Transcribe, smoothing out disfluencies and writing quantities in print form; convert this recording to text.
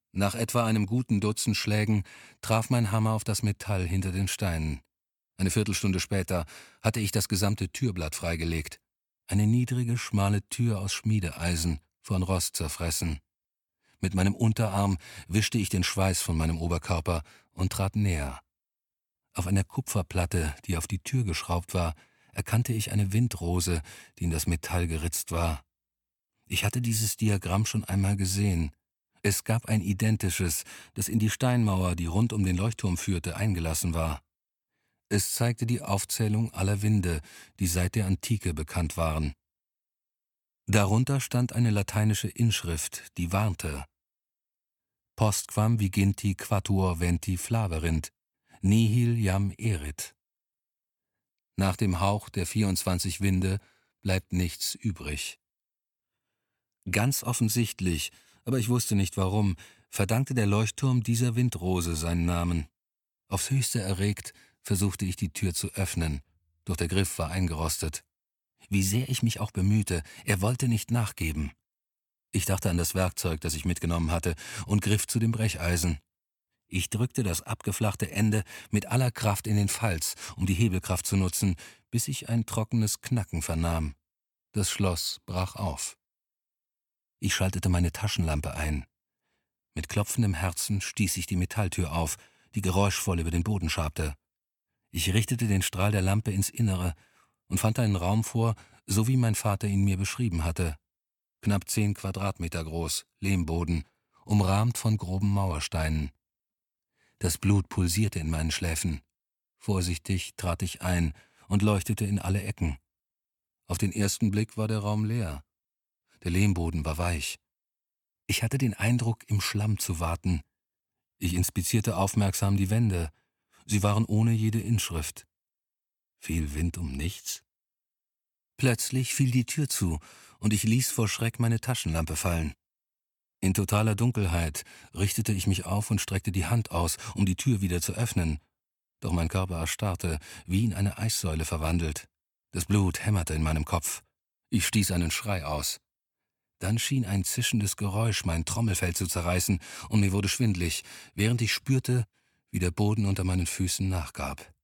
Nach etwa einem guten Dutzend Schlägen traf mein Hammer auf das Metall hinter den Steinen. Eine Viertelstunde später hatte ich das gesamte Türblatt freigelegt. Eine niedrige, schmale Tür aus Schmiedeeisen, von Rost zerfressen. Mit meinem Unterarm wischte ich den Schweiß von meinem Oberkörper und trat näher. Auf einer Kupferplatte, die auf die Tür geschraubt war, erkannte ich eine Windrose, die in das Metall geritzt war. Ich hatte dieses Diagramm schon einmal gesehen. Es gab ein identisches, das in die Steinmauer, die rund um den Leuchtturm führte, eingelassen war. Es zeigte die Aufzählung aller Winde, die seit der Antike bekannt waren. Darunter stand eine lateinische Inschrift, die warnte: Postquam viginti quatuor venti flaverint, nihil jam erit. Nach dem Hauch der 24 Winde bleibt nichts übrig. Ganz offensichtlich, aber ich wusste nicht warum, verdankte der Leuchtturm dieser Windrose seinen Namen. Aufs höchste erregt versuchte ich die Tür zu öffnen, doch der Griff war eingerostet. Wie sehr ich mich auch bemühte, er wollte nicht nachgeben. Ich dachte an das Werkzeug, das ich mitgenommen hatte, und griff zu dem Brecheisen. Ich drückte das abgeflachte Ende mit aller Kraft in den Falz, um die Hebelkraft zu nutzen, bis ich ein trockenes Knacken vernahm. Das Schloss brach auf. Ich schaltete meine Taschenlampe ein. Mit klopfendem Herzen stieß ich die Metalltür auf, die geräuschvoll über den Boden schabte. Ich richtete den Strahl der Lampe ins Innere und fand einen Raum vor, so wie mein Vater ihn mir beschrieben hatte. Knapp 10 Quadratmeter groß, Lehmboden, umrahmt von groben Mauersteinen. Das Blut pulsierte in meinen Schläfen. Vorsichtig trat ich ein und leuchtete in alle Ecken. Auf den ersten Blick war der Raum leer. Der Lehmboden war weich. Ich hatte den Eindruck, im Schlamm zu waten. Ich inspizierte aufmerksam die Wände. Sie waren ohne jede Inschrift. Viel Wind um nichts? Plötzlich fiel die Tür zu, und ich ließ vor Schreck meine Taschenlampe fallen. In totaler Dunkelheit richtete ich mich auf und streckte die Hand aus, um die Tür wieder zu öffnen. Doch mein Körper erstarrte, wie in eine Eissäule verwandelt. Das Blut hämmerte in meinem Kopf. Ich stieß einen Schrei aus. Dann schien ein zischendes Geräusch mein Trommelfell zu zerreißen, und mir wurde schwindlig, während ich spürte, wie der Boden unter meinen Füßen nachgab.